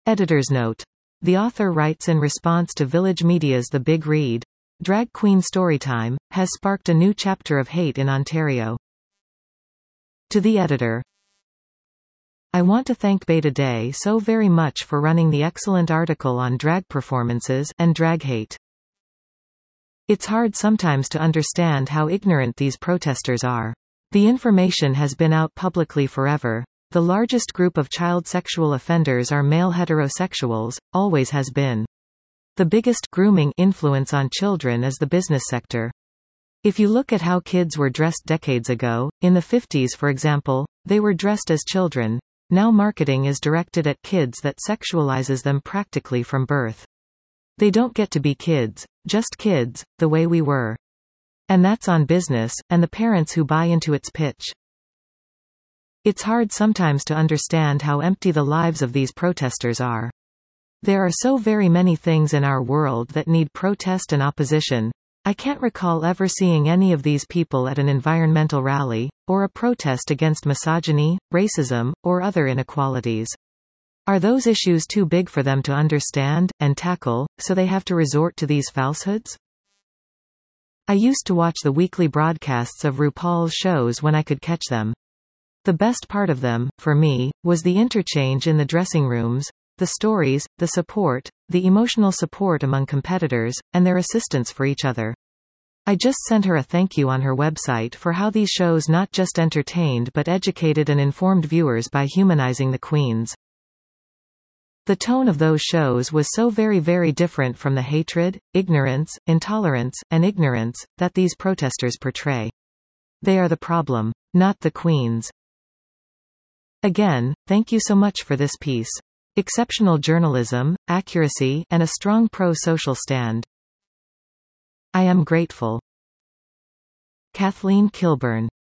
Editor's note. The author writes in response to Village Media's The Big Read, Drag Queen Storytime, has sparked a new chapter of hate in Ontario. To the editor. I want to thank Beta Day so very much for running the excellent article on drag performances and drag hate. It's hard sometimes to understand how ignorant these protesters are. The information has been out publicly forever. The largest group of child sexual offenders are male heterosexuals, always has been. The biggest grooming influence on children is the business sector. If you look at how kids were dressed decades ago, in the 50s for example, they were dressed as children. Now marketing is directed at kids that sexualizes them practically from birth. They don't get to be kids, just kids, the way we were. And that's on business, and the parents who buy into its pitch. It's hard sometimes to understand how empty the lives of these protesters are. There are so very many things in our world that need protest and opposition. I can't recall ever seeing any of these people at an environmental rally, or a protest against misogyny, racism, or other inequalities. Are those issues too big for them to understand and tackle, so they have to resort to these falsehoods? I used to watch the weekly broadcasts of RuPaul's shows when I could catch them. The best part of them, for me, was the interchange in the dressing rooms, the stories, the support, the emotional support among competitors, and their assistance for each other. I just sent her a thank you on her website for how these shows not just entertained but educated and informed viewers by humanizing the queens. The tone of those shows was so very, very different from the hatred, ignorance, intolerance, and ignorance that these protesters portray. They are the problem, not the queens. Again, thank you so much for this piece. Exceptional journalism, accuracy, and a strong pro-social stand. I am grateful. Kathleen Kilburn.